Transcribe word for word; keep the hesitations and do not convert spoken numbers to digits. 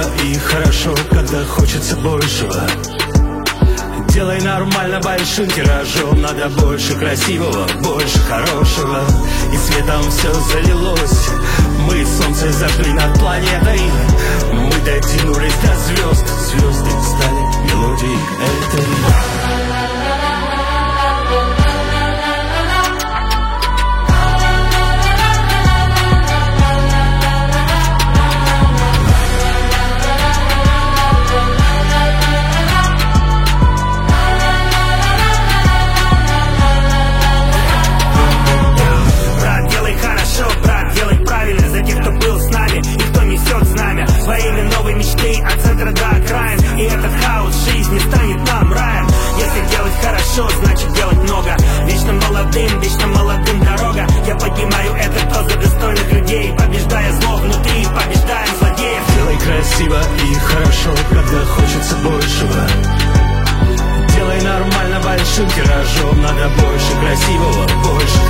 и хорошо, когда хочется большего. Делай нормально большим тиражом. Надо больше красивого, больше хорошего. И светом все залилось. Мы солнце зажгли над планетой. Мы дотянулись до звезд. Звезды стали мелодией этой. Своими новой мечты от центра до окраин. И этот хаос жизни станет нам раем. Если делать хорошо, значит делать много. Вечно молодым, вечно молодым дорога. Я поднимаю этот тост за достойных людей, побеждая зло внутри, побеждаем злодеев. Делай красиво и хорошо, когда хочется большего. Делай нормально большим тиражом. Надо больше красивого, больше